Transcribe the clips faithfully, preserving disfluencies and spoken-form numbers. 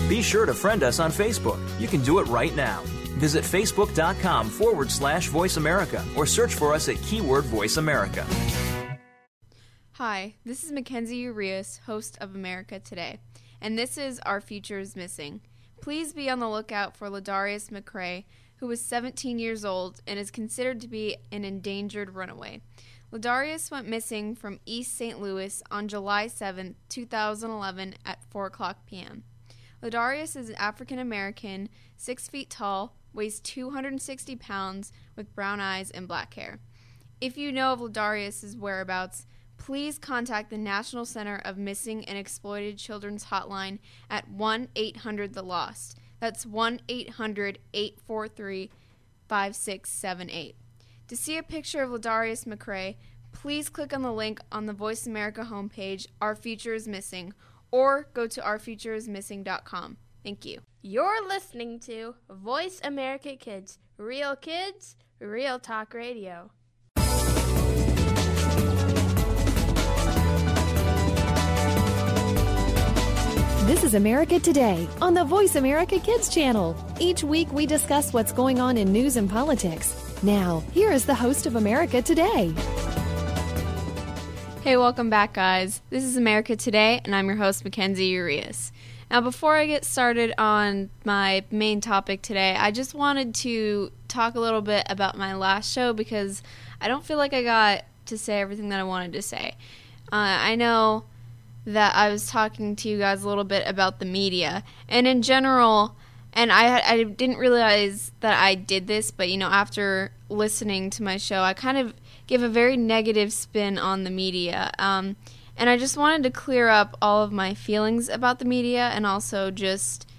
Be sure to friend us on Facebook. You can do it right now. Visit facebook.com forward slash Voice America or search for us at keyword Voice America. Hi, this is Mackenzie Urias, host of America Today, and this is Our Future is Missing. Please be on the lookout for Ladarius McCray, who was seventeen years old and is considered to be an endangered runaway. Ladarius went missing from East Saint Louis on July seventh, two thousand eleven at four o'clock p.m. Ladarius is an African-American, six feet tall, weighs two hundred sixty pounds, with brown eyes and black hair. If you know of Ladarius' whereabouts, please contact the National Center of Missing and Exploited Children's Hotline at one eight hundred the lost. That's one eight hundred eight four three five six seven eight. To see a picture of Ladarius McCray, please click on the link on the Voice America homepage, Our Future is Missing, or go to our future is missing dot com. Thank you. You're listening to Voice America Kids. Real kids, real talk radio. This is America Today on the Voice America Kids channel. Each week we discuss what's going on in news and politics. Now, here is the host of America Today. Hey, welcome back, guys. This is America Today, and I'm your host, Mackenzie Urias. Now, before I get started on my main topic today, I just wanted to talk a little bit about my last show because I don't feel like I got to say everything that I wanted to say. Uh, I know that I was talking to you guys a little bit about the media, and in general, and I I didn't realize that I did this, but you know, after listening to my show, I kind of give a very negative spin on the media, um, and I just wanted to clear up all of my feelings about the media and also just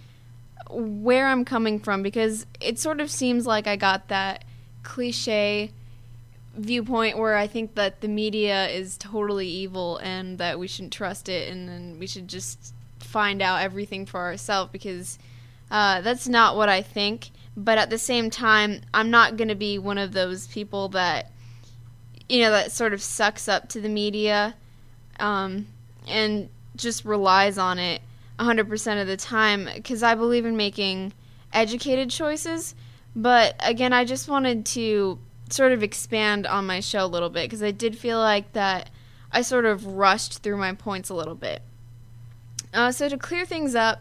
where I'm coming from, because it sort of seems like I got that cliche viewpoint where I think that the media is totally evil and that we shouldn't trust it, and then we should just find out everything for ourselves, because uh, that's not what I think. But at the same time, I'm not going to be one of those people that, you know, that sort of sucks up to the media um, and just relies on it one hundred percent of the time, because I believe in making educated choices. But again, I just wanted to sort of expand on my show a little bit, because I did feel like that I sort of rushed through my points a little bit. Uh, so to clear things up,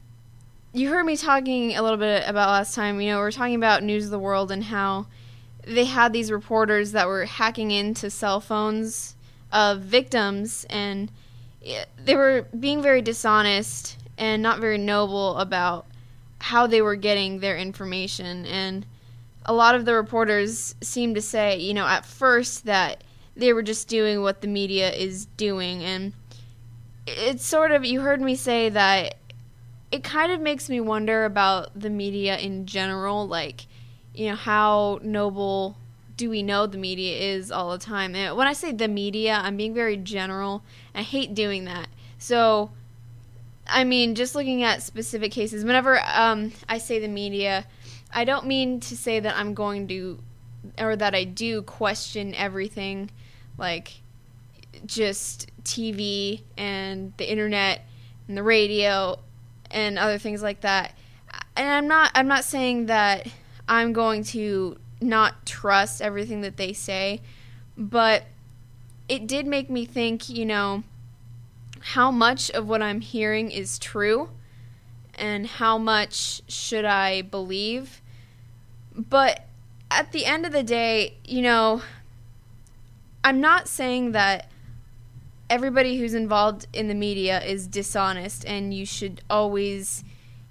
you heard me talking a little bit about last time, you know, we were talking about News of the World and how they had these reporters that were hacking into cell phones of victims, and they were being very dishonest and not very noble about how they were getting their information. And a lot of the reporters seemed to say, you know, at first that they were just doing what the media is doing. And it's sort of, you heard me say that it kind of makes me wonder about the media in general, like, you know, how noble do we know the media is all the time. And when I say the media, I'm being very general. I hate doing that. So, I mean, just looking at specific cases, whenever um, I say the media, I don't mean to say that I'm going to, or that I do question everything, like just T V and the internet and the radio and other things like that. And I'm not, I'm not saying that I'm going to not trust everything that they say, but it did make me think, you know, how much of what I'm hearing is true and how much should I believe. But at the end of the day, you know, I'm not saying that everybody who's involved in the media is dishonest and you should always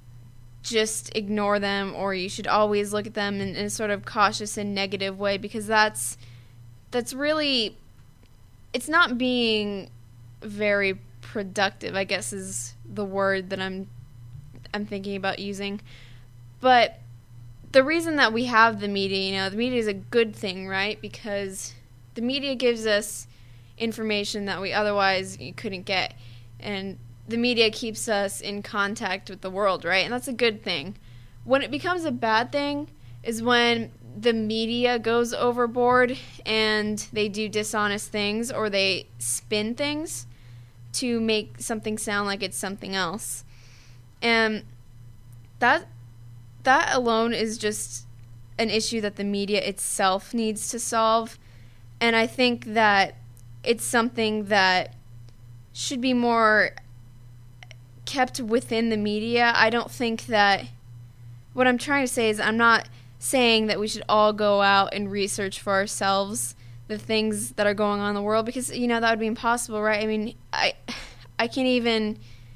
just ignore them, or you should always look at them in, in a sort of cautious and negative way, because that's that's really, it's not being very productive, I guess is the word that I'm I'm thinking about using. But the reason that we have the media, you know, the media is a good thing, right? Because the media gives us information that we otherwise couldn't get, and the media keeps us in contact with the world, right? And that's a good thing. When it becomes a bad thing is when the media goes overboard and they do dishonest things, or they spin things to make something sound like it's something else. And that that alone is just an issue that the media itself needs to solve. And I think that it's something that should be more kept within the media. I don't think that, what I'm trying to say is I'm not saying that we should all go out and research for ourselves the things that are going on in the world, because, you know, that would be impossible, right? I mean, I I can't even,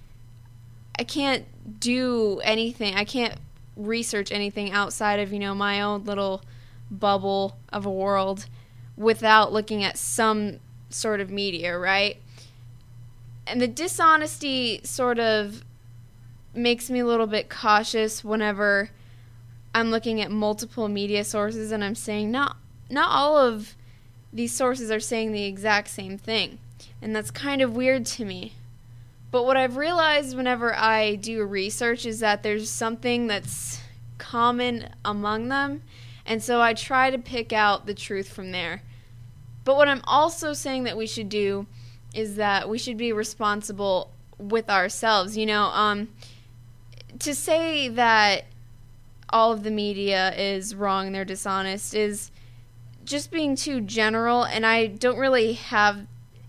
I can't do anything. I can't research anything outside of, you know, my own little bubble of a world without looking at some sort of media, right? And the dishonesty sort of makes me a little bit cautious whenever I'm looking at multiple media sources and I'm saying not not all of these sources are saying the exact same thing. And that's kind of weird to me. But what I've realized whenever I do research is that there's something that's common among them, and so I try to pick out the truth from there. But what I'm also saying that we should do is that we should be responsible with ourselves. You know, um, to say that all of the media is wrong and they're dishonest is just being too general, and I don't really have,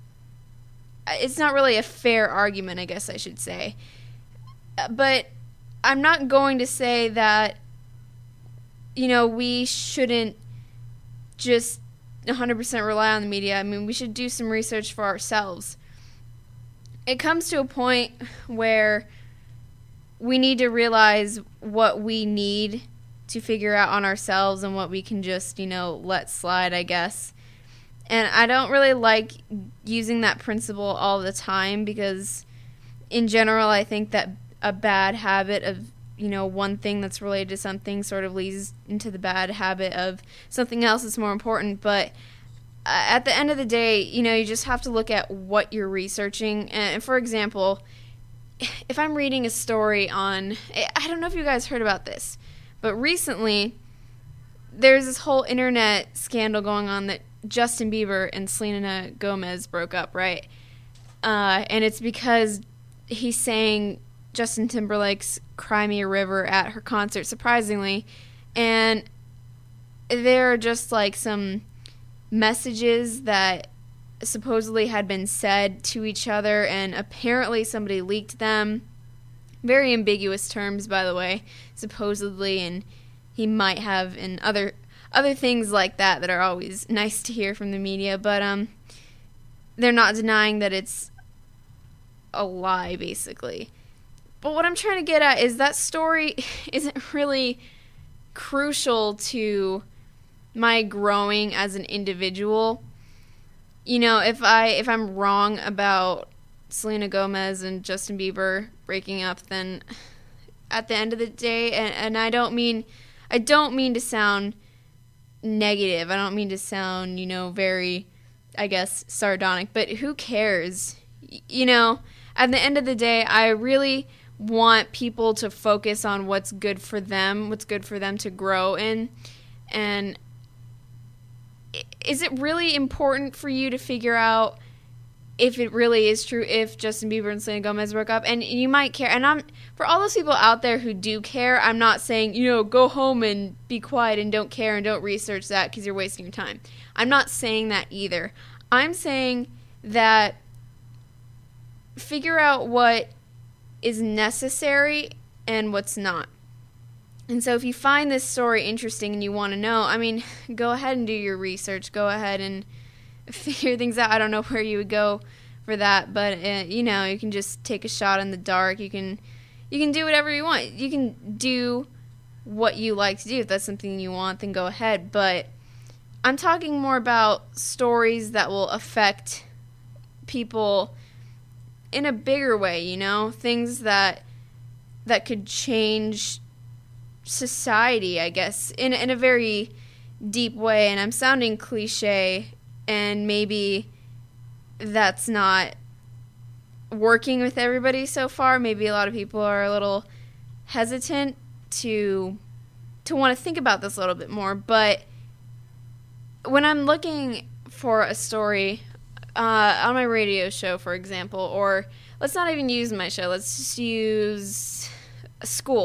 it's not really a fair argument, I guess I should say. But I'm not going to say that, you know, we shouldn't just one hundred percent rely on the media. I mean, we should do some research for ourselves. It comes to a point where we need to realize what we need to figure out on ourselves and what we can just, you know, let slide, I guess. And I don't really like using that principle all the time because, in general, I think that a bad habit of, you know, one thing that's related to something sort of leads into the bad habit of something else that's more important. But uh, at the end of the day, you know, you just have to look at what you're researching. And for example, if I'm reading a story on, I don't know if you guys heard about this, but recently there's this whole internet scandal going on that Justin Bieber and Selena Gomez broke up, right? Uh, and it's because he sang Justin Timberlake's Cry Me a River at her concert, surprisingly. And there are just like some messages that supposedly had been said to each other, and apparently somebody leaked them. Very ambiguous terms, by the way, supposedly, and he might have, and other other things like that that are always nice to hear from the media, but um, they're not denying that it's a lie, basically. But what I'm trying to get at is that story isn't really crucial to my growing as an individual. You know, if I if I'm wrong about Selena Gomez and Justin Bieber breaking up, then at the end of the day, and, and I don't mean I don't mean to sound negative. I don't mean to sound, you know, very, I guess, sardonic, but who cares? Y- you know, at the end of the day, I really want people to focus on what's good for them, what's good for them to grow in. And is it really important for you to figure out if it really is true, if Justin Bieber and Selena Gomez broke up? And you might care. And I'm for all those people out there who do care, I'm not saying, you know, go home and be quiet and don't care and don't research that because you're wasting your time. I'm not saying that either. I'm saying that figure out what is necessary and what's not. And so if you find this story interesting and you want to know, I mean, go ahead and do your research. Go ahead and figure things out. I don't know where you would go for that, but uh, you know, you can just take a shot in the dark. You can you can do whatever you want. You can do what you like to do. If that's something you want, then go ahead. But I'm talking more about stories that will affect people in a bigger way, you know, things that that could change society, I guess, in in a very deep way. And I'm sounding cliche, and maybe that's not working with everybody so far. Maybe a lot of people are a little hesitant to to want to think about this a little bit more. But when I'm looking for a story uh, on my radio show, for example, or let's not even use my show, let's just use a school.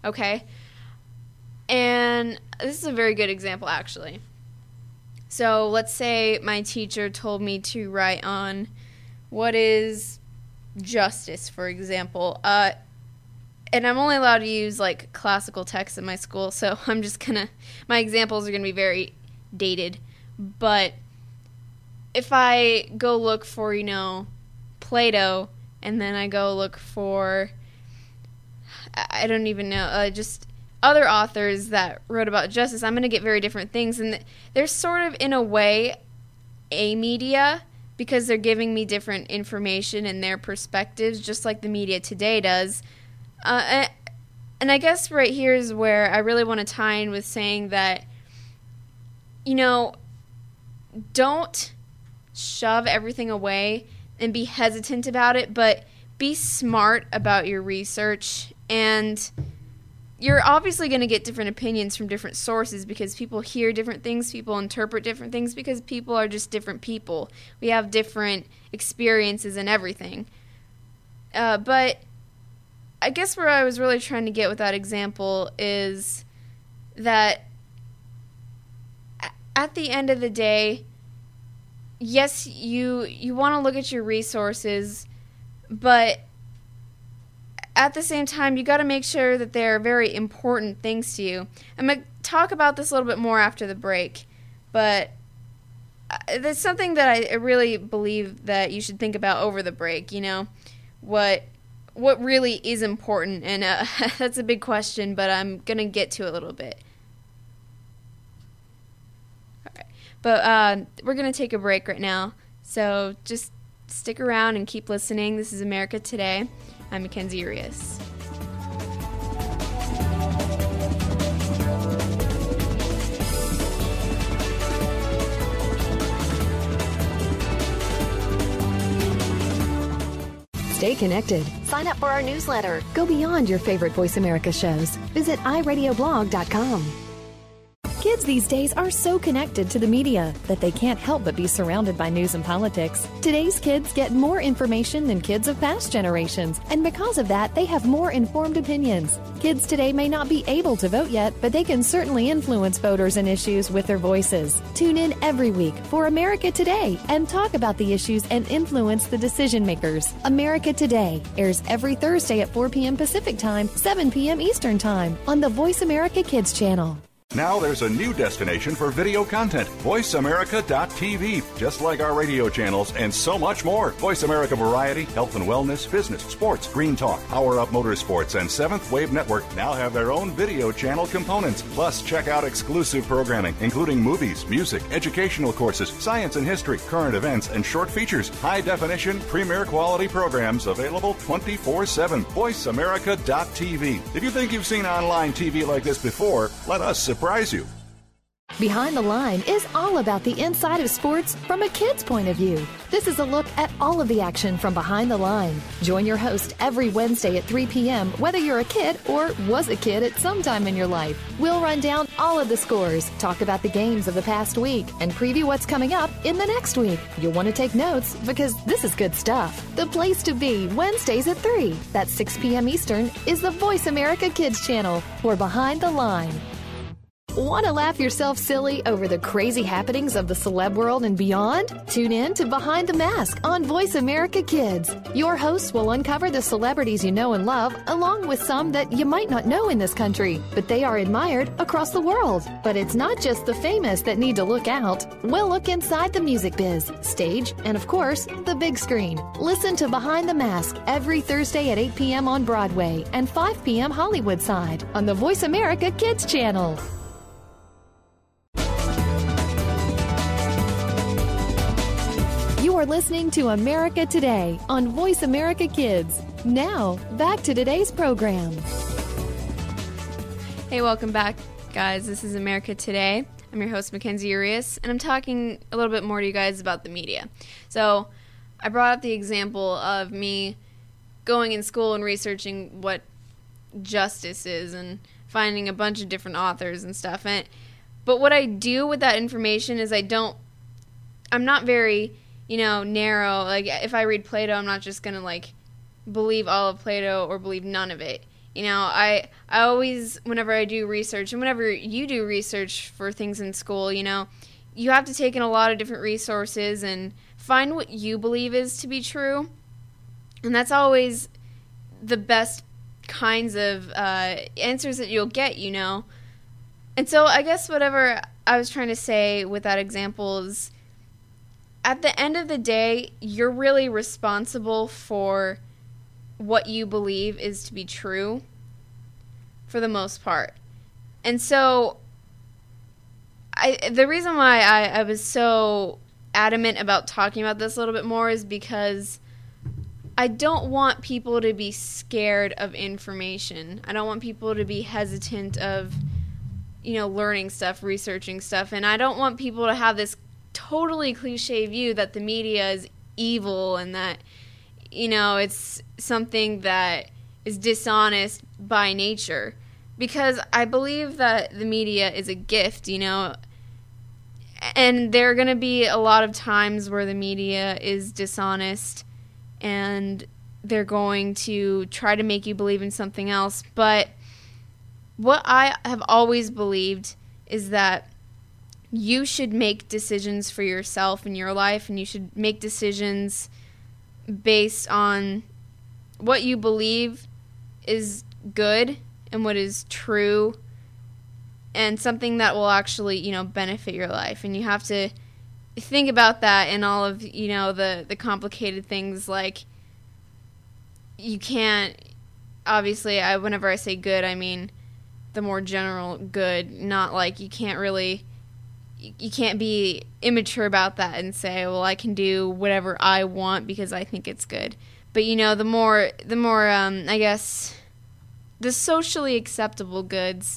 okay? And this is a very good example, actually. So let's say my teacher told me to write on what is justice, for example. Uh, and I'm only allowed to use, like, classical texts in my school, so I'm just going to, my examples are going to be very dated. But if I go look for, you know, Plato, and then I go look for, I don't even know, uh, just other authors that wrote about justice, I'm going to get very different things. And they're sort of, in a way, a media, because they're giving me different information and their perspectives, just like the media today does. Uh, and I guess right here is where I really want to tie in with saying that, you know, don't shove everything away and be hesitant about it, but be smart about your research. And you're obviously going to get different opinions from different sources because people hear different things, people interpret different things because people are just different people. We have different experiences and everything. Uh, but I guess where I was really trying to get with that example is that at the end of the day, yes, you you want to look at your resources, but at the same time, you got to make sure that they're very important things to you. I'm going to talk about this a little bit more after the break, but there's something that I really believe that you should think about over the break, you know, what what really is important, and uh, that's a big question, but I'm going to get to it a little bit. All right. But uh, we're going to take a break right now, so just stick around and keep listening. This is America Today. I'm Mackenzie Urias. Stay connected. Sign up for our newsletter. Go beyond your favorite Voice America shows. Visit i radio blog dot com. Kids these days are so connected to the media that they can't help but be surrounded by news and politics. Today's kids get more information than kids of past generations, and because of that, they have more informed opinions. Kids today may not be able to vote yet, but they can certainly influence voters and issues with their voices. Tune in every week for America Today and talk about the issues and influence the decision makers. America Today airs every Thursday at four p.m. Pacific Time, seven p.m. Eastern Time on the Voice America Kids channel. Now there's a new destination for video content, voice america dot t v. Just like our radio channels and so much more. Voice America Variety, Health and Wellness, Business, Sports, Green Talk, Power Up Motorsports, and Seventh Wave Network now have their own video channel components. Plus, check out exclusive programming, including movies, music, educational courses, science and history, current events, and short features. High-definition, premier quality programs available twenty-four seven. voice america dot t v. If you think you've seen online T V like this before, let us surprise you. Behind the Line is all about the inside of sports from a kid's point of view. This is a look at all of the action from behind the line. Join your host every Wednesday at three p.m., whether you're a kid or was a kid at some time in your life. We'll run down all of the scores, talk about the games of the past week, and preview what's coming up in the next week. You'll want to take notes because this is good stuff. The place to be Wednesdays at three. That's six p.m. Eastern is the Voice America Kids channel for Behind the Line. Want to laugh yourself silly over the crazy happenings of the celeb world and beyond? Tune in to Behind the Mask on Voice America Kids. Your hosts will uncover the celebrities you know and love, along with some that you might not know in this country, but they are admired across the world. But it's not just the famous that need to look out. We'll look inside the music biz, stage, and of course, the big screen. Listen to Behind the Mask every Thursday at eight p.m. on Broadway and five p.m. Hollywood side on the Voice America Kids channel. You are listening to America Today on Voice America Kids. Now, back to today's program. Hey, welcome back, guys. This is America Today. I'm your host, Mackenzie Urias, and I'm talking a little bit more to you guys about the media. So, I brought up the example of me going in school and researching what justice is and finding a bunch of different authors and stuff. And but what I do with that information is I don't, I'm not very, you know, narrow. Like, if I read Plato, I'm not just going to, like, believe all of Plato or believe none of it. You know, I I always, whenever I do research, and whenever you do research for things in school, you know, you have to take in a lot of different resources and find what you believe is to be true. And that's always the best kinds of uh, answers that you'll get, you know. And so I guess whatever I was trying to say with that example is, at the end of the day, you're really responsible for what you believe is to be true for the most part. And so I the reason why I, I was so adamant about talking about this a little bit more is because I don't want people to be scared of information. I don't want people to be hesitant of, you know, learning stuff, researching stuff, and I don't want people to have this totally cliche view that the media is evil and that, you know, it's something that is dishonest by nature. Because I believe that the media is a gift, you know, and there are going to be a lot of times where the media is dishonest and they're going to try to make you believe in something else. But what I have always believed is that you should make decisions for yourself in your life, and you should make decisions based on what you believe is good and what is true and something that will actually, you know, benefit your life. And you have to think about that in all of, you know, the, the complicated things, like you can't, obviously, I whenever I say good, I mean the more general good, not like you can't really, you can't be immature about that and say, well, I can do whatever I want because I think it's good. But, you know, the more, the more, um, I guess, the socially acceptable goods.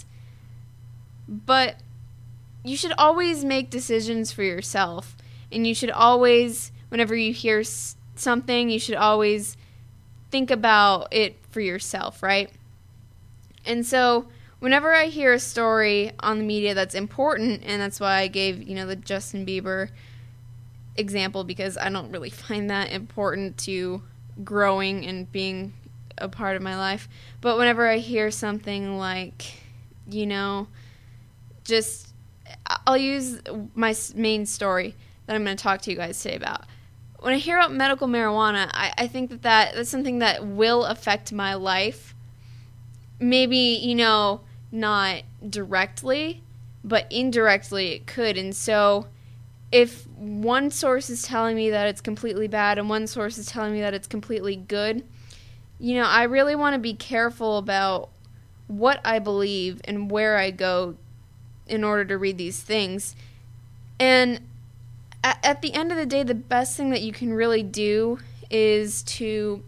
But you should always make decisions for yourself. And you should always, whenever you hear s- something, you should always think about it for yourself, right? And so whenever I hear a story on the media that's important, and that's why I gave, you know, the Justin Bieber example, because I don't really find that important to growing and being a part of my life. But whenever I hear something like, you know, just, I'll use my main story that I'm going to talk to you guys today about. When I hear about medical marijuana, I, I think that, that that's something that will affect my life. Maybe, you know, not directly, but indirectly it could. And so if one source is telling me that it's completely bad and one source is telling me that it's completely good, you know, I really want to be careful about what I believe and where I go in order to read these things. And at, at the end of the day, the best thing that you can really do is to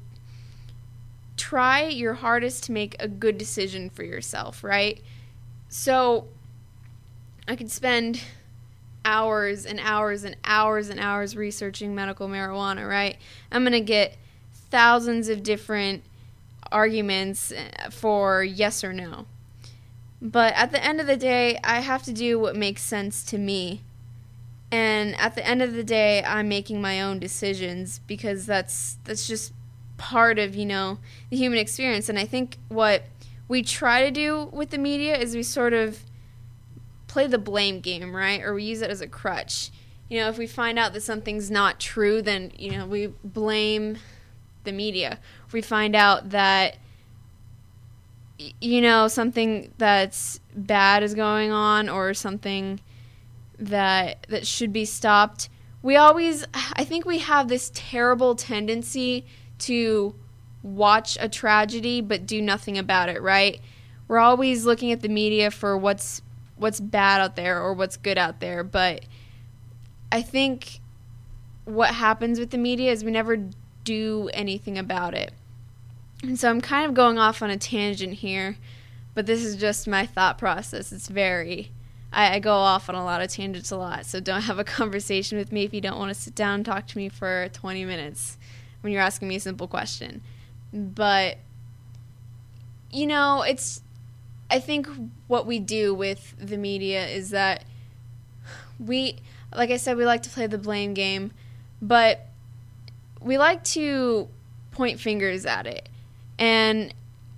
try your hardest to make a good decision for yourself, right? So I could spend hours and hours and hours and hours researching medical marijuana, right? I'm going to get thousands of different arguments for yes or no. But at the end of the day, I have to do what makes sense to me. And at the end of the day, I'm making my own decisions because that's that's just part of, you know, the human experience. And I think what we try to do with the media is we sort of play the blame game, right? Or we use it as a crutch. You know, if we find out that something's not true, then, you know, we blame the media. If we find out that, you know, something that's bad is going on or something that that should be stopped, we always, I think we have this terrible tendency to watch a tragedy but do nothing about it, right? We're always looking at the media for what's what's bad out there or what's good out there, but I think what happens with the media is we never do anything about it. And so I'm kind of going off on a tangent here, but this is just my thought process. It's very, I, I go off on a lot of tangents a lot, so don't have a conversation with me if you don't want to sit down and talk to me for twenty minutes when you're asking me a simple question. But, you know, it's, I think what we do with the media is that we, like I said, we like to play the blame game, but we like to point fingers at it. And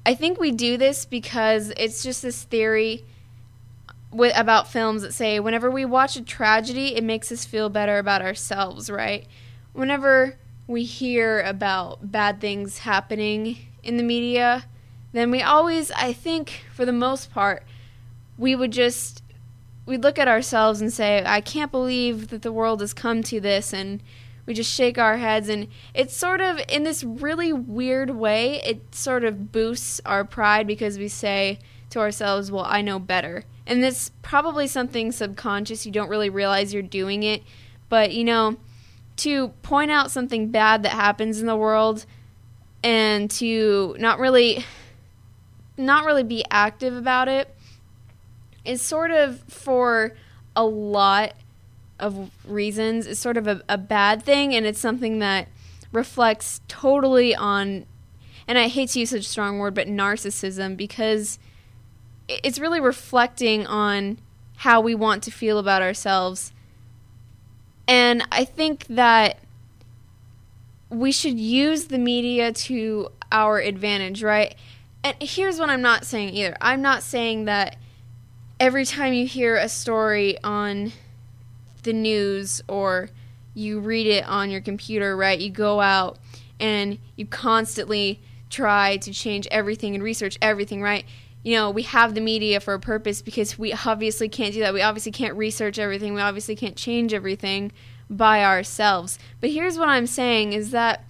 I think we do this because it's just this theory with, about films that say whenever we watch a tragedy, it makes us feel better about ourselves, right? Whenever we hear about bad things happening in the media, then we always, I think, for the most part, we would just, we'd look at ourselves and say, I can't believe that the world has come to this, and we just shake our heads, and it's sort of, in this really weird way, it sort of boosts our pride because we say to ourselves, well, I know better. And that's probably something subconscious. You don't really realize you're doing it. But, you know, to point out something bad that happens in the world and to not really, not really be active about it is sort of, for a lot of reasons, is sort of a, a bad thing, and it's something that reflects totally on, and I hate to use such a strong word, but narcissism, because it's really reflecting on how we want to feel about ourselves. And I think that we should use the media to our advantage, right? And here's what I'm not saying either. I'm not saying that every time you hear a story on the news or you read it on your computer, right, you go out and you constantly try to change everything and research everything, right? You know, we have the media for a purpose because we obviously can't do that. We obviously can't research everything. We obviously can't change everything by ourselves. But here's what I'm saying is that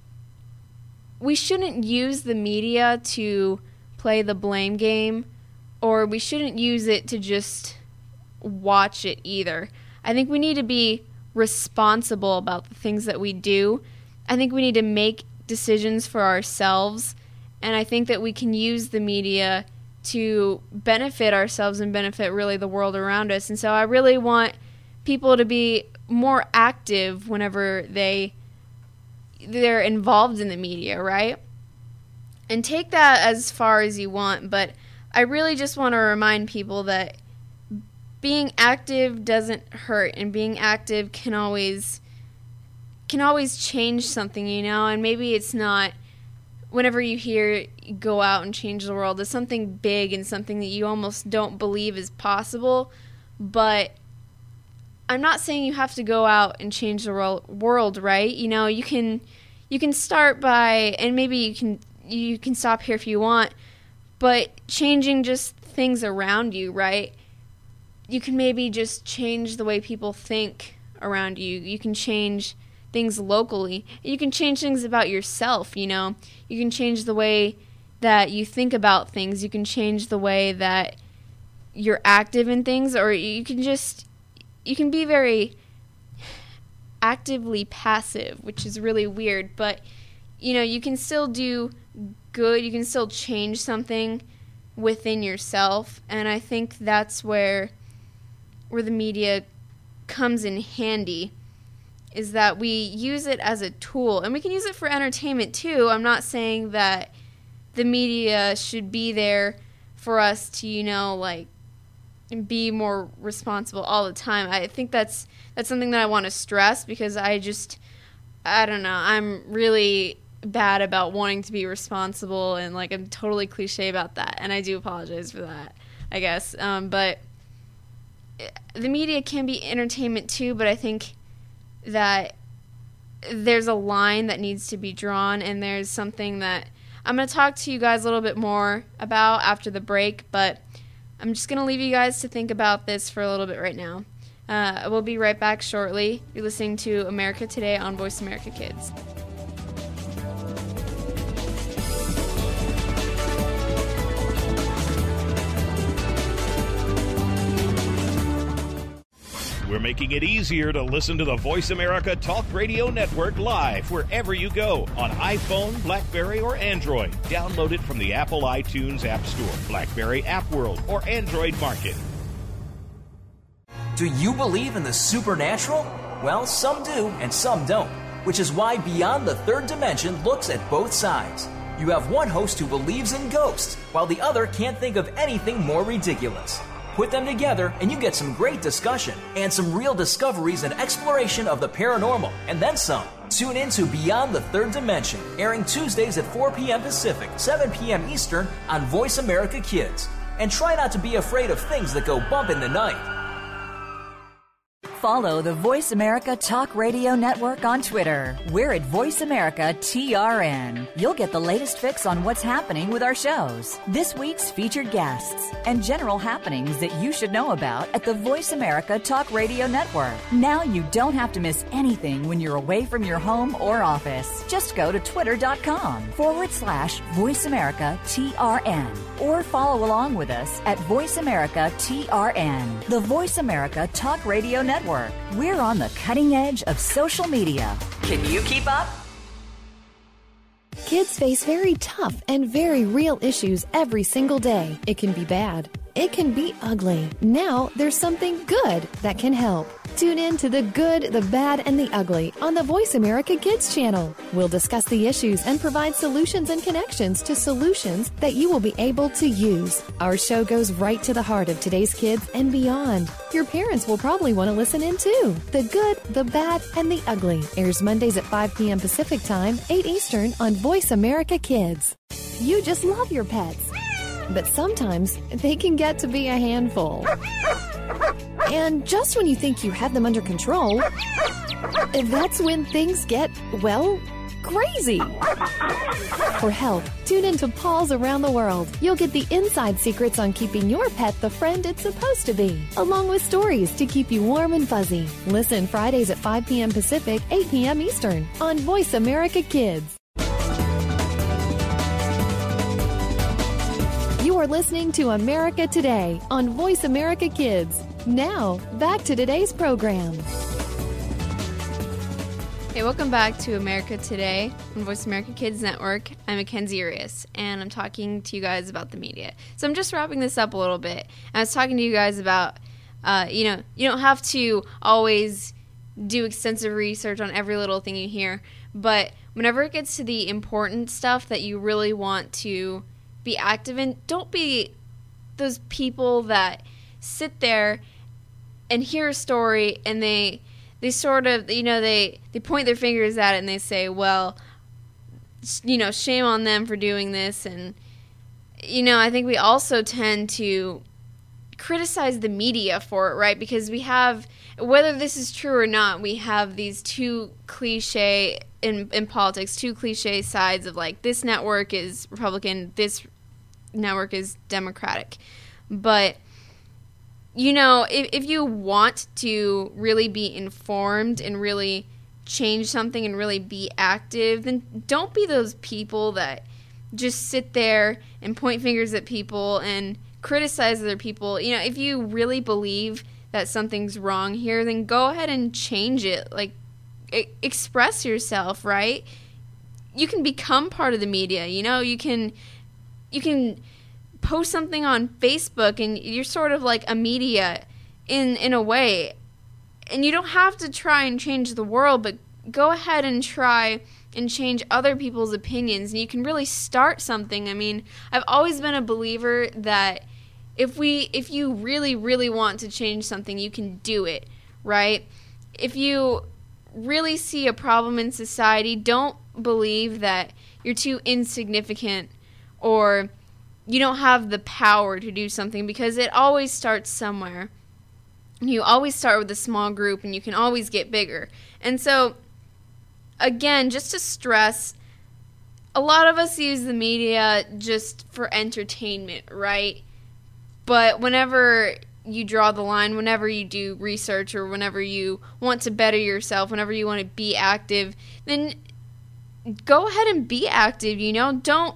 we shouldn't use the media to play the blame game, or we shouldn't use it to just watch it either. I think we need to be responsible about the things that we do. I think we need to make decisions for ourselves, and I think that we can use the media to benefit ourselves and benefit really the world around us. And so I really want people to be more active whenever they they're involved in the media, right? And take that as far as you want, but I really just want to remind people that being active doesn't hurt, and being active can always can always change something, you know. And maybe it's not, whenever you hear go out and change the world, it's something big and something that you almost don't believe is possible. But I'm not saying you have to go out and change the world, right? You know, you can you can start by, and maybe you can you can stop here if you want, but changing just things around you, right? You can maybe just change the way people think around you. You can change things locally. You can change things about yourself, you know. You can change the way that you think about things. You can change the way that you're active in things, or you can just, you can be very actively passive, which is really weird, but, you know, you can still do good. You can still change something within yourself, and I think that's where where the media comes in handy, is that we use it as a tool, and we can use it for entertainment too. I'm not saying that the media should be there for us to, you know, like, be more responsible all the time. I think that's that's something that I want to stress, because I just, I don't know, I'm really bad about wanting to be responsible, and, like, I'm totally cliche about that, and I do apologize for that, I guess. Um, but the media can be entertainment too, but I think that there's a line that needs to be drawn, and there's something that I'm going to talk to you guys a little bit more about after the break, but I'm just going to leave you guys to think about this for a little bit right now. Uh, we'll be right back shortly. You're listening to America Today on Voice America Kids. We're making it easier to listen to the Voice America Talk Radio Network live wherever you go on iPhone, BlackBerry, or Android. Download it from the Apple iTunes App Store, BlackBerry App World, or Android Market. Do you believe in the supernatural? Well, some do and some don't, which is why Beyond the Third Dimension looks at both sides. You have one host who believes in ghosts, while the other can't think of anything more ridiculous. Put them together and you get some great discussion and some real discoveries and exploration of the paranormal, and then some. Tune in to Beyond the Third Dimension, airing Tuesdays at four p.m. Pacific, seven p.m. Eastern on Voice America Kids. And try not to be afraid of things that go bump in the night. Follow the Voice America Talk Radio Network on Twitter. We're at Voice America T R N. You'll get the latest fix on what's happening with our shows, this week's featured guests, and general happenings that you should know about at the Voice America Talk Radio Network. Now you don't have to miss anything when you're away from your home or office. Just go to twitter.com forward slash Voice America T R N or follow along with us at Voice America T R N, the Voice America Talk Radio Network. We're on the cutting edge of social media. Can you keep up? Kids face very tough and very real issues every single day. It can be bad. It can be ugly. Now there's something good that can help. Tune in to The Good, the Bad, and the Ugly on the Voice America Kids channel. We'll discuss the issues and provide solutions and connections to solutions that you will be able to use. Our show goes right to the heart of today's kids and beyond. Your parents will probably want to listen in too. The Good, the Bad, and the Ugly airs Mondays at five p.m. Pacific Time, eight Eastern on Voice America Kids. You just love your pets, but sometimes they can get to be a handful. And just when you think you have them under control, that's when things get, well, crazy. For help, tune in to Paws Around the World. You'll get the inside secrets on keeping your pet the friend it's supposed to be, along with stories to keep you warm and fuzzy. Listen Fridays at five p.m. Pacific, eight p.m. Eastern on Voice America Kids. You are listening to America Today on Voice America Kids. Now, back to today's program. Hey, welcome back to America Today on Voice America Kids Network. I'm Mackenzie Urias, and I'm talking to you guys about the media. So I'm just wrapping this up a little bit. I was talking to you guys about, uh, you know, you don't have to always do extensive research on every little thing you hear, but whenever it gets to the important stuff that you really want to be active in, don't be those people that sit there and hear a story and they they sort of, you know, they, they point their fingers at it and they say, well, you know, shame on them for doing this. And, you know, I think we also tend to criticize the media for it, right? Because we have, whether this is true or not, we have these two cliche, in, in politics, two cliche sides of like, this network is Republican, this network is Democratic. But you know, if, if you want to really be informed and really change something and really be active, then don't be those people that just sit there and point fingers at people and criticize other people. You know, if you really believe that something's wrong here, then go ahead and change it. Like, e- express yourself, right? You can become part of the media. You know, you can, you can post something on Facebook and you're sort of like a media in in a way. And you don't have to try and change the world, but go ahead and try and change other people's opinions. And you can really start something. I mean, I've always been a believer that if we if you really, really want to change something, you can do it, right? If you really see a problem in society, don't believe that you're too insignificant or you don't have the power to do something, because it always starts somewhere. You always start with a small group and you can always get bigger. And so, again, just to stress, a lot of us use the media just for entertainment, right? But whenever you draw the line, whenever you do research or whenever you want to better yourself, whenever you want to be active, then go ahead and be active, you know? Don't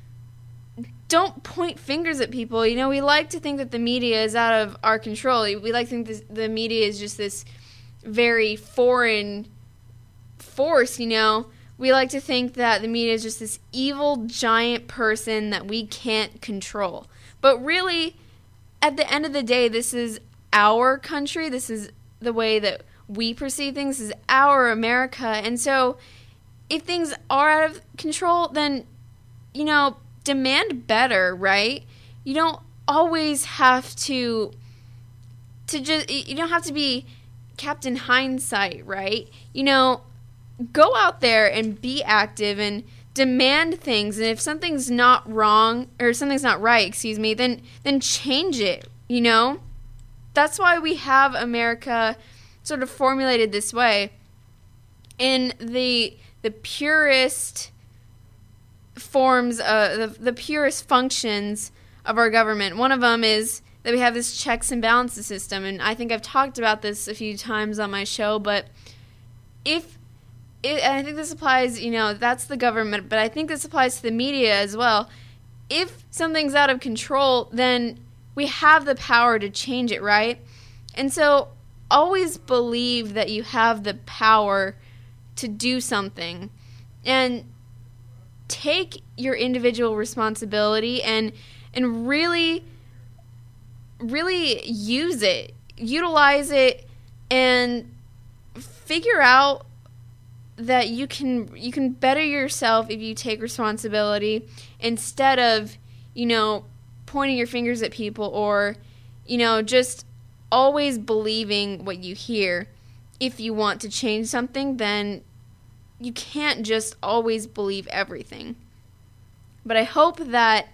Don't point fingers at people. You know, we like to think that the media is out of our control. We like to think this, the media is just this very foreign force, you know. We like to think that the media is just this evil, giant person that we can't control. But really, at the end of the day, this is our country. This is the way that we perceive things. This is our America. And so if things are out of control, then, you know, demand better, right? You don't always have to to just you don't have to be Captain Hindsight, right? You know, go out there and be active and demand things. And if something's not wrong, or something's not right, excuse me, then then change it, you know? That's why we have America sort of formulated this way. In the the purest forms, uh, the, the purest functions of our government. One of them is that we have this checks and balances system, and I think I've talked about this a few times on my show, but if, it, and I think this applies, you know, that's the government, but I think this applies to the media as well. If something's out of control, then we have the power to change it, right? And so always believe that you have the power to do something, and take your individual responsibility and and really really use it, utilize it, and figure out that you can you can better yourself if you take responsibility instead of, you know, pointing your fingers at people, or, you know, just always believing what you hear. If you want to change something, then you can't just always believe everything. But I hope that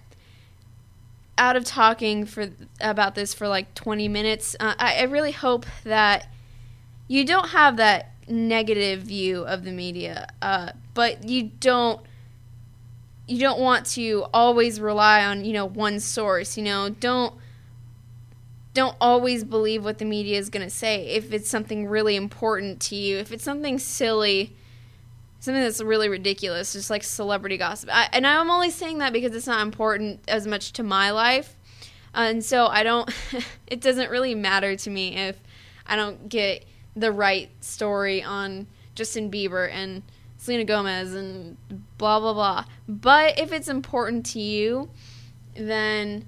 out of talking for about this for like twenty minutes, uh, I, I really hope that you don't have that negative view of the media, uh, but you don't you don't want to always rely on, you know, one source. You know, don't don't always believe what the media is going to say. If it's something really important to you, if it's something silly, something that's really ridiculous, just like celebrity gossip. I, and I'm only saying that because it's not important as much to my life. Uh, and so I don't, it doesn't really matter to me if I don't get the right story on Justin Bieber and Selena Gomez and blah, blah, blah. But if it's important to you, then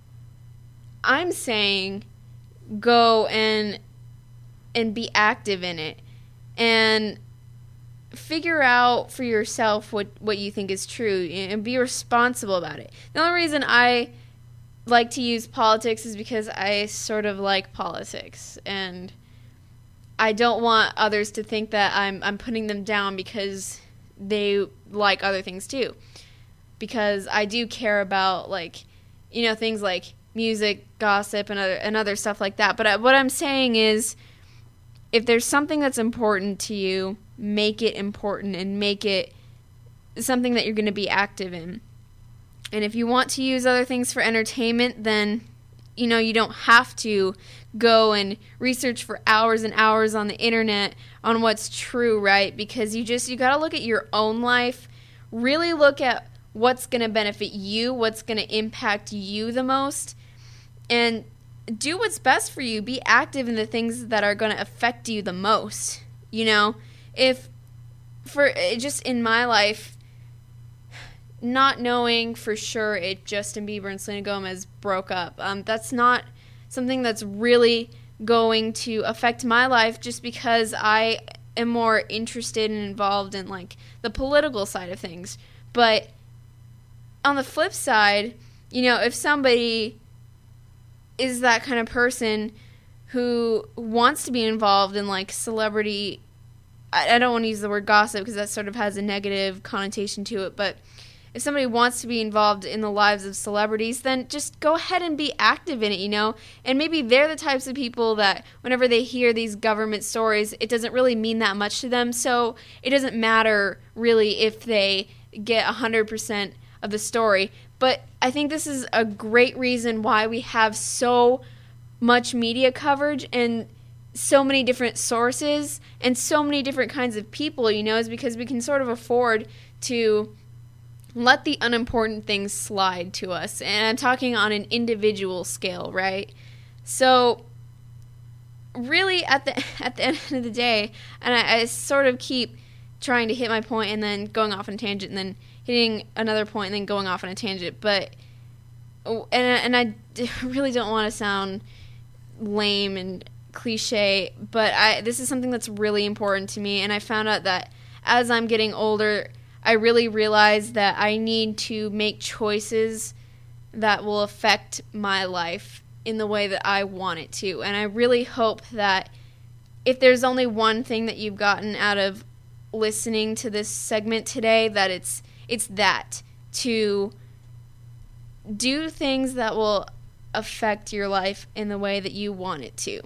I'm saying go and and be active in it and figure out for yourself what, what you think is true and be responsible about it. The only reason I like to use politics is because I sort of like politics, and I don't want others to think that I'm I'm putting them down because they like other things too. Because I do care about, like, you know, things like music, gossip, and other and other stuff like that. But I, what I'm saying is, if there's something that's important to you, make it important and make it something that you're going to be active in. And if you want to use other things for entertainment, then, you know, you don't have to go and research for hours and hours on the internet on what's true, right? Because you just, you got to look at your own life, really look at what's going to benefit you, what's going to impact you the most, and do what's best for you. Be active in the things that are going to affect you the most. You know, if, for just in my life, not knowing for sure if Justin Bieber and Selena Gomez broke up, um, that's not something that's really going to affect my life, just because I am more interested and involved in, like, the political side of things. But on the flip side, you know, if somebody is that kind of person who wants to be involved in, like, celebrity, I, I don't want to use the word gossip because that sort of has a negative connotation to it, but if somebody wants to be involved in the lives of celebrities, then just go ahead and be active in it, you know? And maybe they're the types of people that whenever they hear these government stories, it doesn't really mean that much to them, so it doesn't matter really if they get one hundred percent of the story. But I think this is a great reason why we have so much media coverage and so many different sources and so many different kinds of people, you know, is because we can sort of afford to let the unimportant things slide to us. And I'm talking on an individual scale, right? So really at the at the end of the day, and I, I sort of keep trying to hit my point and then going off on a tangent and then hitting another point and then going off on a tangent, but and and I really don't want to sound lame and cliche, but I this is something that's really important to me, and I found out that as I'm getting older, I really realized that I need to make choices that will affect my life in the way that I want it to. And I really hope that if there's only one thing that you've gotten out of listening to this segment today that it's it's that to do things that will affect your life in the way that you want it to.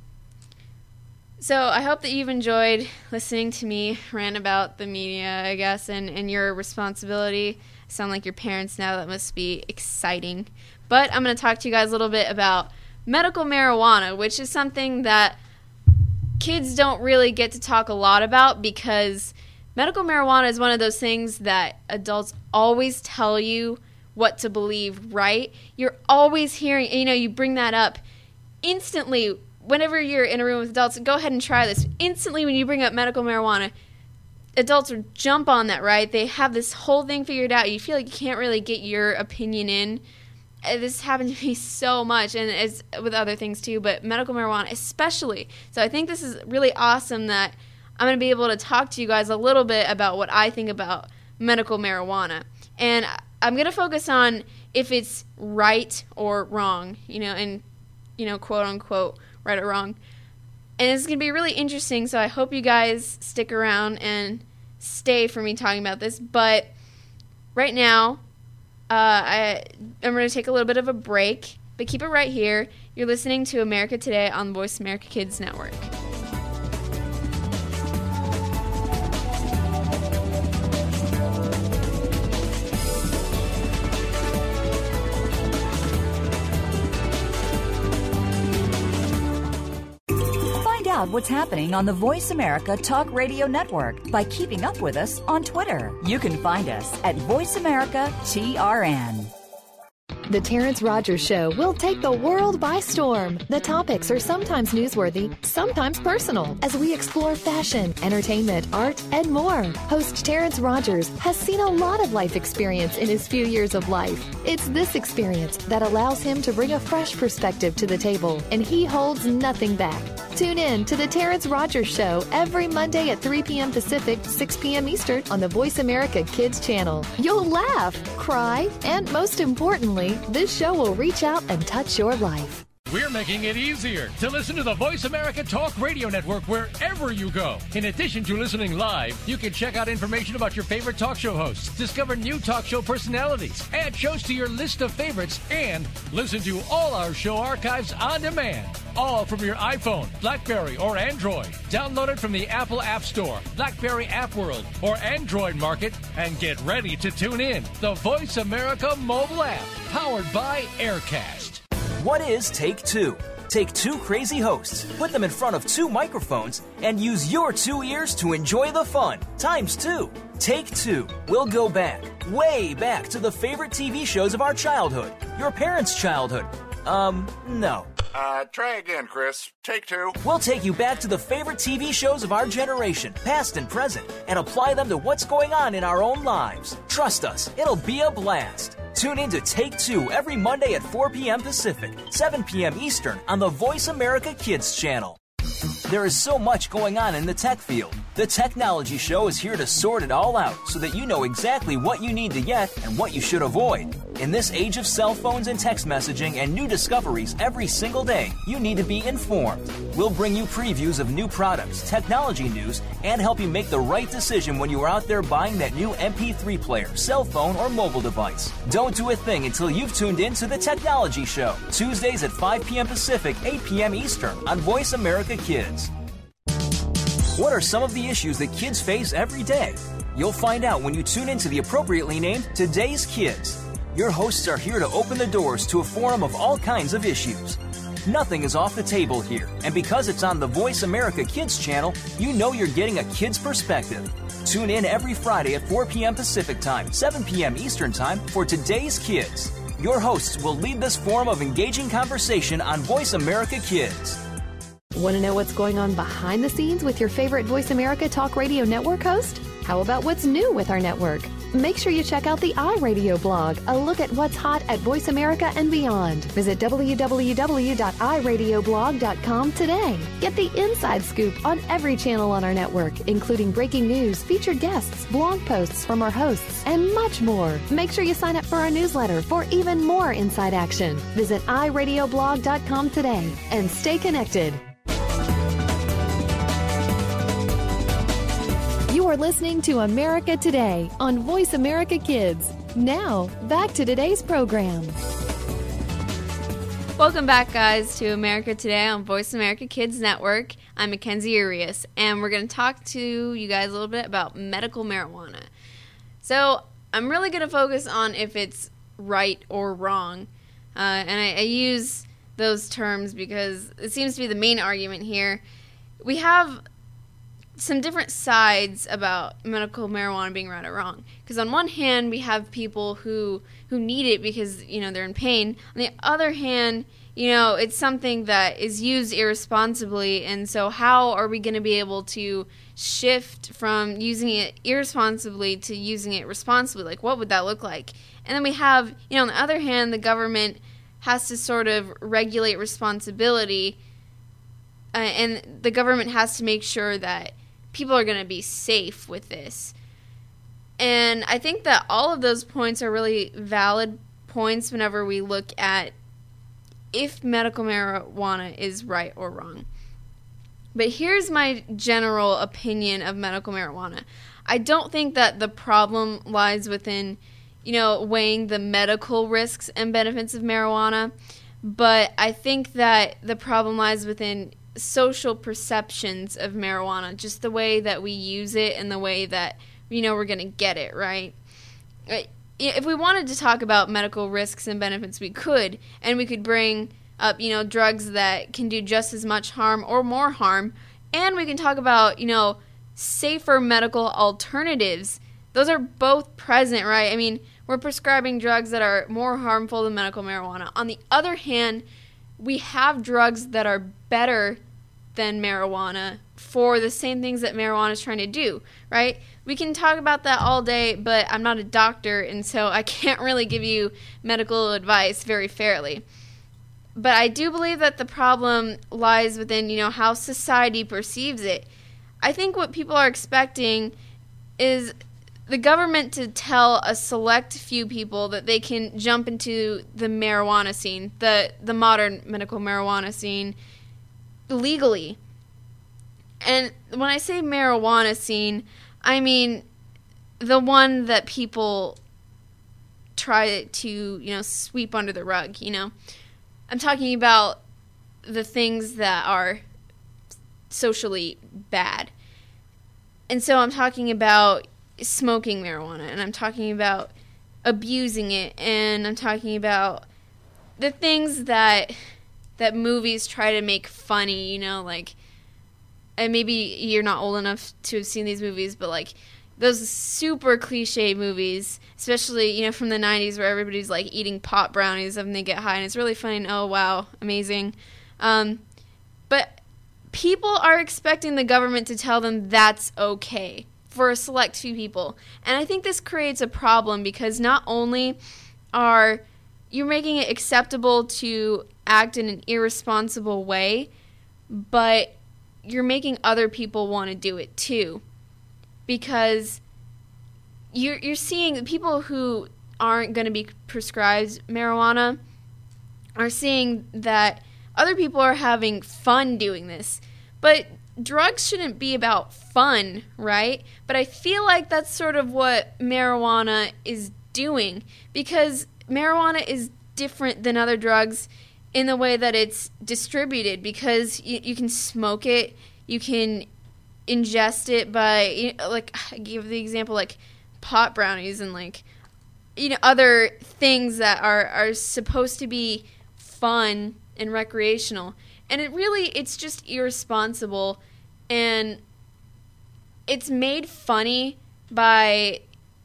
So I hope that you've enjoyed listening to me rant about the media, I guess, and, and your responsibility. I sound like your parents now. That must be exciting. But I'm going to talk to you guys a little bit about medical marijuana, which is something that kids don't really get to talk a lot about because medical marijuana is one of those things that adults always tell you what to believe, right? You're always hearing, you know, you bring that up instantly. Whenever you're in a room with adults, go ahead and try this. Instantly when you bring up medical marijuana, adults will jump on that, right? They have this whole thing figured out. You feel like you can't really get your opinion in. This happened to me so much, and it's with other things too, but medical marijuana especially. So I think this is really awesome that I'm going to be able to talk to you guys a little bit about what I think about medical marijuana. And I'm going to focus on if it's right or wrong, you know, and, you know, quote unquote, right or wrong. And it's going to be really interesting, so I hope you guys stick around and stay for me talking about this. But right now, uh, I, I'm going to take a little bit of a break, but keep it right here. You're listening to America Today on the Voice America Kids Network. What's happening on the Voice America Talk Radio Network by keeping up with us on Twitter. You can find us at Voice America T R N. The Terrence Rogers Show will take the world by storm. The topics are sometimes newsworthy, sometimes personal, as we explore fashion, entertainment, art, and more. Host Terrence Rogers has seen a lot of life experience in his few years of life. It's this experience that allows him to bring a fresh perspective to the table, and he holds nothing back. Tune in to The Terrence Rogers Show every Monday at three p.m. Pacific, six p.m. Eastern on the Voice America Kids channel. You'll laugh, cry, and most importantly, this show will reach out and touch your life. We're making it easier to listen to the Voice America Talk Radio Network wherever you go. In addition to listening live, you can check out information about your favorite talk show hosts, discover new talk show personalities, add shows to your list of favorites, and listen to all our show archives on demand. All from your iPhone, BlackBerry, or Android. Download it from the Apple App Store, BlackBerry App World, or Android Market, and get ready to tune in. The Voice America mobile app, powered by Aircast. What is Take Two? Take two crazy hosts, put them in front of two microphones, and use your two ears to enjoy the fun, times two. Take Two. We'll go back, way back to the favorite T V shows of our childhood, your parents' childhood. Um, no. Uh, try again, Chris. Take two. We'll take you back to the favorite T V shows of our generation, past and present, and apply them to what's going on in our own lives. Trust us, it'll be a blast. Tune in to Take Two every Monday at four p.m. Pacific, seven p.m. Eastern on the Voice America Kids channel. There is so much going on in the tech field. The Technology Show is here to sort it all out so that you know exactly what you need to get and what you should avoid. In this age of cell phones and text messaging and new discoveries every single day, you need to be informed. We'll bring you previews of new products, technology news, and help you make the right decision when you are out there buying that new M P three player, cell phone, or mobile device. Don't do a thing until you've tuned in to The Technology Show, Tuesdays at five p.m. Pacific, eight p.m. Eastern on Voice America Kids. What are some of the issues that kids face every day? You'll find out when you tune into the appropriately named Today's Kids. Your hosts are here to open the doors to a forum of all kinds of issues. Nothing is off the table here, and because it's on the Voice America Kids channel, you know you're getting a kid's perspective. Tune in every Friday at four p.m. Pacific Time, seven p.m. Eastern Time for Today's Kids. Your hosts will lead this forum of engaging conversation on Voice America Kids. Want to know what's going on behind the scenes with your favorite Voice America Talk Radio Network host? How about what's new with our network? Make sure you check out the iRadio blog, a look at what's hot at Voice America and beyond. Visit w w w dot i radio blog dot com today. Get the inside scoop on every channel on our network, including breaking news, featured guests, blog posts from our hosts, and much more. Make sure you sign up for our newsletter for even more inside action. Visit i radio blog dot com today and stay connected. You are listening to America Today on Voice America Kids. Now, back to today's program. Welcome back, guys, to America Today on Voice America Kids Network. I'm Mackenzie Urias, and we're going to talk to you guys a little bit about medical marijuana. So, I'm really going to focus on if it's right or wrong. Uh, and I, I use those terms because it seems to be the main argument here. We have some different sides about medical marijuana being right or wrong. Because on one hand, we have people who who need it because, you know, they're in pain. On the other hand, you know, it's something that is used irresponsibly, and so how are we going to be able to shift from using it irresponsibly to using it responsibly? Like, what would that look like? And then we have, you know, on the other hand, the government has to sort of regulate responsibility, uh, and the government has to make sure that people are going to be safe with this. And I think that all of those points are really valid points whenever we look at if medical marijuana is right or wrong. But here's my general opinion of medical marijuana. I don't think that the problem lies within, you know, weighing the medical risks and benefits of marijuana, but I think that the problem lies within social perceptions of marijuana, just the way that we use it and the way that, you know, we're going to get it, right? If we wanted to talk about medical risks and benefits, we could, and we could bring up, you know, drugs that can do just as much harm or more harm, and we can talk about, you know, safer medical alternatives. Those are both present, right? I mean, we're prescribing drugs that are more harmful than medical marijuana. On the other hand, we have drugs that are better than marijuana for the same things that marijuana is trying to do, right? We can talk about that all day, but I'm not a doctor, and so I can't really give you medical advice very fairly. But I do believe that the problem lies within, you know, how society perceives it. I think what people are expecting is the government to tell a select few people that they can jump into the marijuana scene, the, the modern medical marijuana scene, legally. And when I say marijuana scene, I mean the one that people try to, you know, sweep under the rug, you know. I'm talking about the things that are socially bad. And so I'm talking about smoking marijuana, and I'm talking about abusing it, and I'm talking about the things that that movies try to make funny, you know, like, and maybe you're not old enough to have seen these movies, but like those super cliche movies, especially, you know, from the nineties where everybody's like eating pot brownies and they get high, and it's really funny, and oh wow, amazing. Um, but people are expecting the government to tell them that's okay for a select few people. And I think this creates a problem because not only are you making it acceptable to act in an irresponsible way, but you're making other people want to do it too. Because you're you're seeing the people who aren't going to be prescribed marijuana are seeing that other people are having fun doing this. But drugs shouldn't be about fun, right? But I feel like that's sort of what marijuana is doing, because marijuana is different than other drugs in the way that it's distributed, because you, you can smoke it, you can ingest it by, you know, like, I give the example, like pot brownies and like, you know, other things that are, are supposed to be fun and recreational. And it really, it's just irresponsible, and it's made funny by,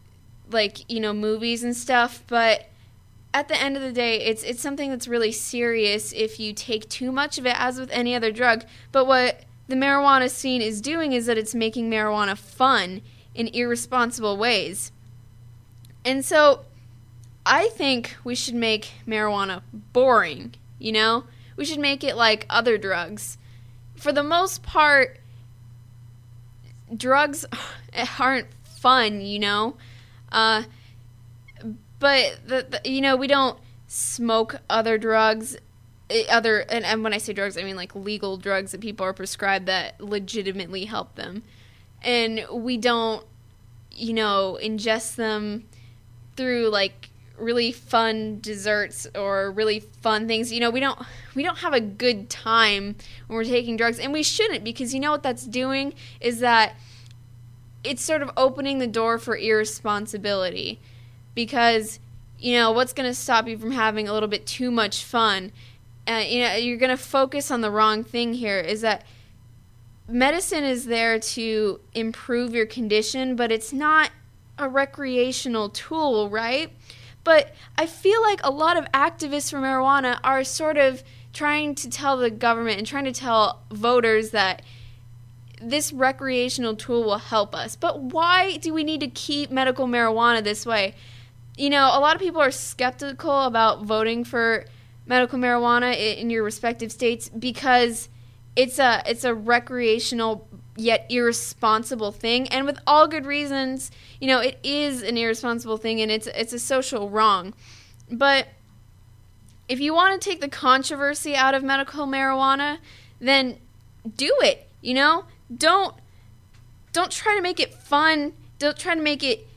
like, you know, movies and stuff, but at the end of the day, it's it's something that's really serious if you take too much of it, as with any other drug. But what the marijuana scene is doing is that it's making marijuana fun in irresponsible ways. And so I think we should make marijuana boring, you know? We should make it like other drugs. For the most part, drugs aren't fun, you know? Uh, but, the, the, you know, we don't smoke other drugs. Other and, and when I say drugs, I mean like legal drugs that people are prescribed that legitimately help them. and we don't, you know, ingest them through like really fun desserts or really fun things. You know, we don't we don't have a good time when we're taking drugs, and we shouldn't, because you know what that's doing is that it's sort of opening the door for irresponsibility, because you know what's going to stop you from having a little bit too much fun. Uh, you know, you're going to focus on the wrong thing here, is that medicine is there to improve your condition, but it's not a recreational tool, right? But I feel like a lot of activists for marijuana are sort of trying to tell the government and trying to tell voters that this recreational tool will help us. But why do we need to keep medical marijuana this way? You know, a lot of people are skeptical about voting for medical marijuana in your respective states because it's a it's a recreational yet irresponsible thing, and with all good reasons. You know, it is an irresponsible thing, and it's it's a social wrong. But if you want to take the controversy out of medical marijuana, then do it. You know, don't don't try to make it fun. Don't try to make it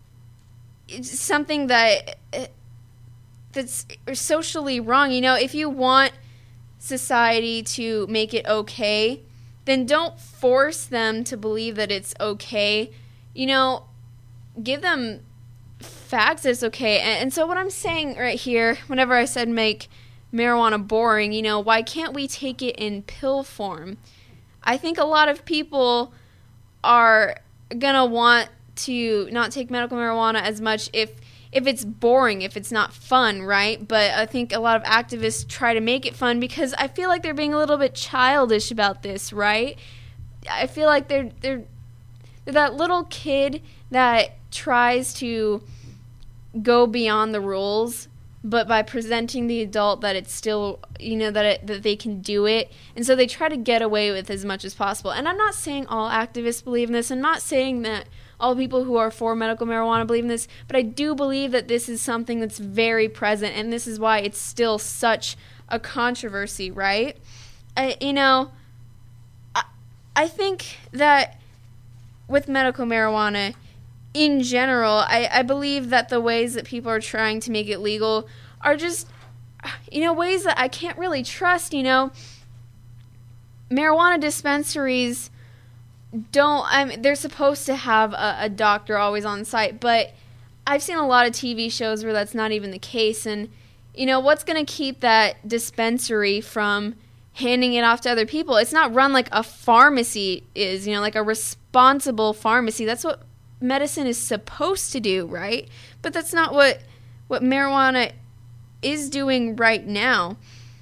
something that that's socially wrong. You know, if you want society to make it okay, then don't force them to believe that it's okay. You know, give them facts that it's okay. And, and so what I'm saying right here, whenever I said make marijuana boring, you know, why can't we take it in pill form? I think a lot of people are gonna want to not take medical marijuana as much if if it's boring, if it's not fun, right? But I think a lot of activists try to make it fun because I feel like they're being a little bit childish about this, right? I feel like they're they're, they're that little kid that tries to go beyond the rules, but by presenting the adult that it's still, you know, that it, that they can do it. And so they try to get away with as much as possible. And I'm not saying all activists believe in this. I'm not saying that all people who are for medical marijuana believe in this, but I do believe that this is something that's very present, and this is why it's still such a controversy, right? I, you know, I, I think that with medical marijuana, in general, I, I believe that the ways that people are trying to make it legal are just, you know, ways that I can't really trust. You know, marijuana dispensaries don't, I mean, they're supposed to have a, a doctor always on site, but I've seen a lot of T V shows where that's not even the case. And, you know, what's going to keep that dispensary from handing it off to other people? It's not run like a pharmacy is, you know, like a responsible pharmacy. That's what medicine is supposed to do, right? But that's not what what marijuana is doing right now.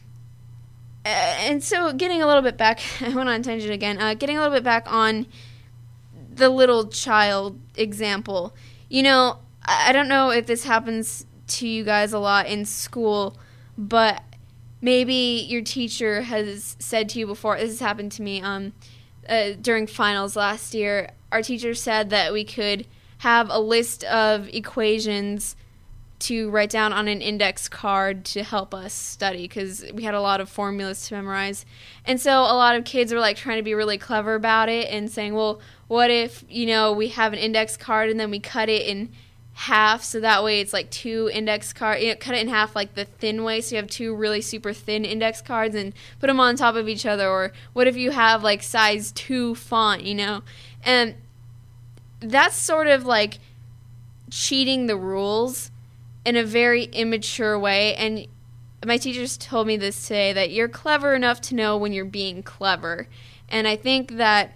Uh, and so getting a little bit back, I went on a tangent again, uh, getting a little bit back on the little child example. You know, I don't know if this happens to you guys a lot in school, but maybe your teacher has said to you before, this has happened to me um, uh, during finals last year. Our teacher said that we could have a list of equations to write down on an index card to help us study, because we had a lot of formulas to memorize. And so a lot of kids were like trying to be really clever about it and saying, well, what if, you know, we have an index card and then we cut it in half, so that way it's like two index cards, you know, cut it in half like the thin way, so you have two really super thin index cards and put them on top of each other. Or what if you have like size two font, you know? And that's sort of like cheating the rules in a very immature way. And my teachers told me this today, that you're clever enough to know when you're being clever. And I think that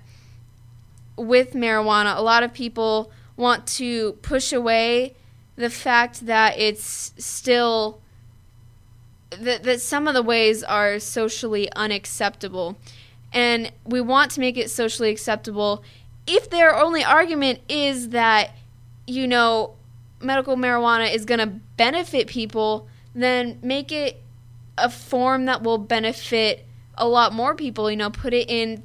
with marijuana, a lot of people want to push away the fact that it's still, that, that some of the ways are socially unacceptable. And we want to make it socially acceptable if their only argument is that, you know, medical marijuana is going to benefit people, then make it a form that will benefit a lot more people. You know, put it in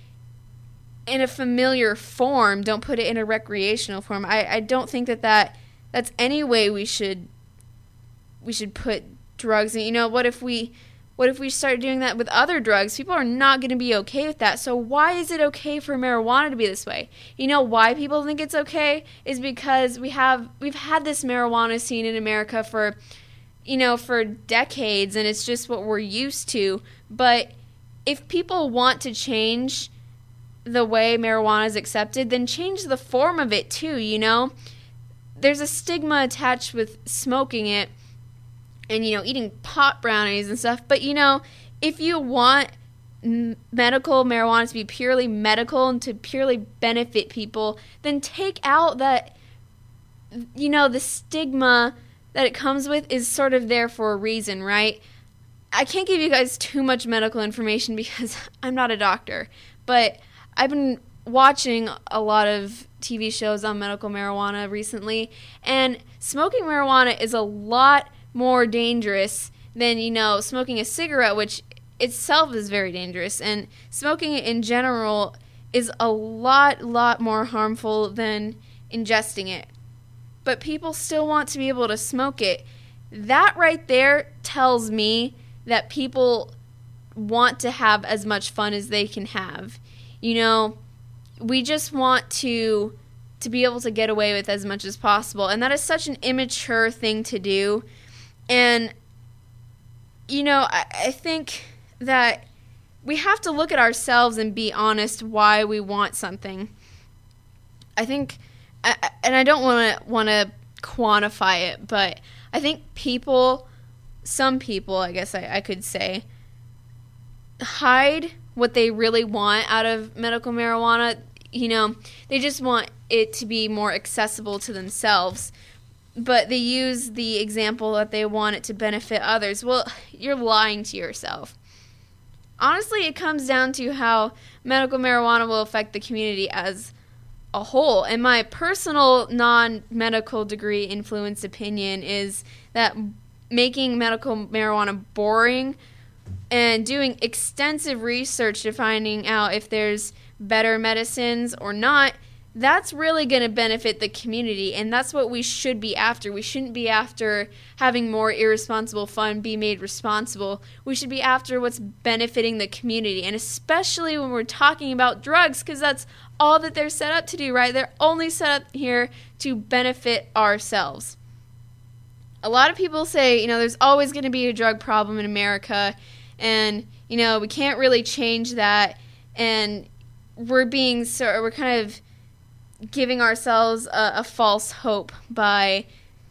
in a familiar form. Don't put it in a recreational form. I, I don't think that, that that's any way we should we should put drugs in. You know, what if we what if we start doing that with other drugs? People are not going to be okay with that. So why is it okay for marijuana to be this way? You know why people think it's okay is because we have we've had this marijuana scene in America for, you know, for decades, and it's just what we're used to. But if people want to change the way marijuana is accepted, then change the form of it too, you know? There's a stigma attached with smoking it and, you know, eating pot brownies and stuff. But, you know, if you want m- medical marijuana to be purely medical and to purely benefit people, then take out that, you know, the stigma that it comes with is sort of there for a reason, right? I can't give you guys too much medical information because I'm not a doctor, but I've been watching a lot of T V shows on medical marijuana recently, and smoking marijuana is a lot more dangerous than, you know, smoking a cigarette, which itself is very dangerous, and smoking it in general is a lot, lot more harmful than ingesting it. But people still want to be able to smoke it. That right there tells me that people want to have as much fun as they can have. You know, we just want to to be able to get away with as much as possible. And that is such an immature thing to do. And, you know, I, I think that we have to look at ourselves and be honest why we want something. I think, and I don't want to want to quantify it, but I think people, some people, I guess I, I could say, hide what they really want out of medical marijuana. You know, they just want it to be more accessible to themselves, but they use the example that they want it to benefit others. Well, you're lying to yourself. Honestly, it comes down to how medical marijuana will affect the community as a whole. And my personal non-medical degree influence opinion is that making medical marijuana boring and doing extensive research to finding out if there's better medicines or not, that's really going to benefit the community, and that's what we should be after. We shouldn't be after having more irresponsible fun be made responsible. We should be after what's benefiting the community, and especially when we're talking about drugs, because that's all that they're set up to do, right? They're only set up here to benefit ourselves. A lot of people say, you know, there's always going to be a drug problem in America, and, you know, we can't really change that, and we're being, so we're kind of giving ourselves a, a false hope by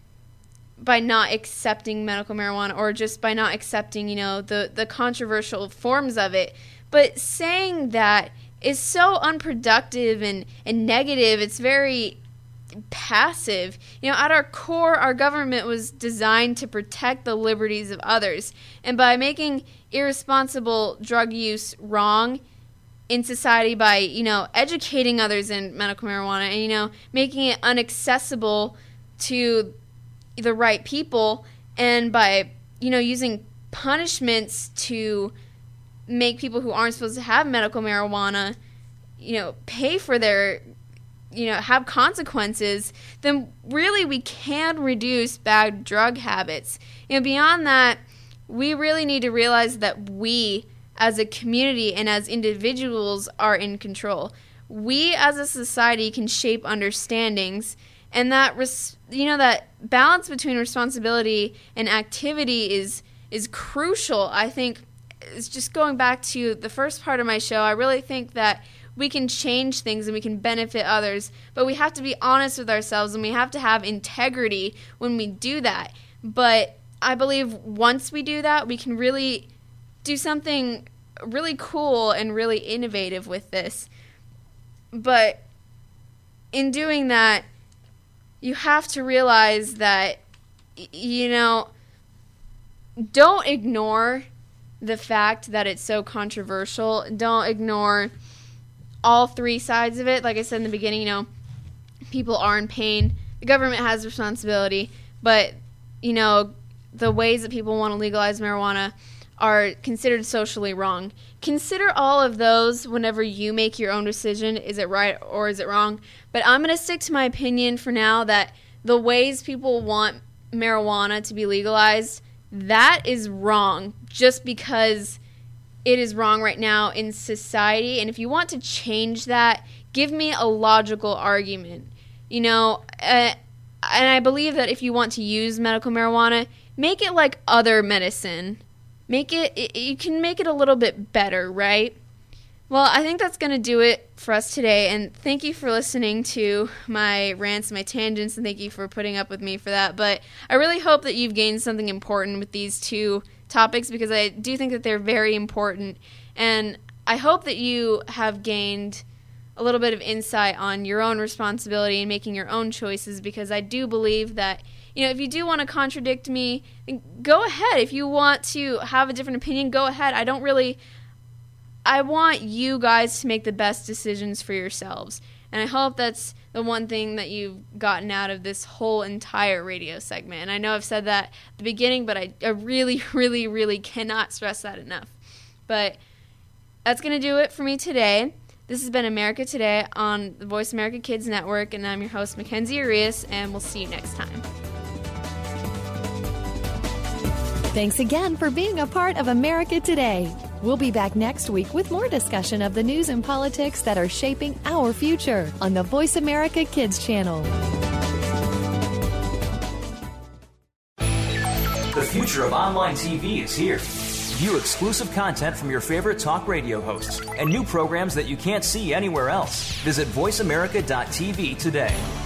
by not accepting medical marijuana, or just by not accepting, you know, the, the controversial forms of it. But saying that is so unproductive and, and negative. It's very passive. You know, at our core, our government was designed to protect the liberties of others. And by making irresponsible drug use wrong in society, by, you know, educating others in medical marijuana and, you know, making it unaccessible to the right people, and by, you know, using punishments to make people who aren't supposed to have medical marijuana, you know, pay for their, you know, have consequences, then really we can reduce bad drug habits. You know, beyond that, we really need to realize that we, as a community and as individuals, are in control. We as a society can shape understandings, and that res- you know that balance between responsibility and activity is is crucial. I think it's just going back to the first part of my show. I really think that we can change things and we can benefit others, but we have to be honest with ourselves, and we have to have integrity when we do that. But I believe once we do that, we can really do something really cool and really innovative with this. But in doing that, you have to realize that, you know, don't ignore the fact that it's so controversial. Don't ignore all three sides of it. Like I said in the beginning, you know, people are in pain. The government has responsibility, but, you know, the ways that people want to legalize marijuana are considered socially wrong. Consider all of those whenever you make your own decision. Is it right or is it wrong? But I'm going to stick to my opinion for now that the ways people want marijuana to be legalized that is wrong just because it is wrong right now in society. And if you want to change that, give me a logical argument. You know, uh, and I believe that if you want to use medical marijuana, make it like other medicine. Make it, it you can make it a little bit better, right? Well, I think that's going to do it for us today, and thank you for listening to my rants, my tangents, and thank you for putting up with me for that. But I really hope that you've gained something important with these two topics, because I do think that they're very important, and I hope that you have gained a little bit of insight on your own responsibility and making your own choices, because I do believe that, you know, if you do want to contradict me, go ahead. If you want to have a different opinion, go ahead. I don't really... I want you guys to make the best decisions for yourselves. And I hope that's the one thing that you've gotten out of this whole entire radio segment. And I know I've said that at the beginning, but I, I really, really, really cannot stress that enough. But that's going to do it for me today. This has been America Today on the Voice America Kids Network, and I'm your host, Mackenzie Arias, and we'll see you next time. Thanks again for being a part of America Today. We'll be back next week with more discussion of the news and politics that are shaping our future on the Voice America Kids channel. The future of online T V is here. View exclusive content from your favorite talk radio hosts and new programs that you can't see anywhere else. Visit voice america dot t v today.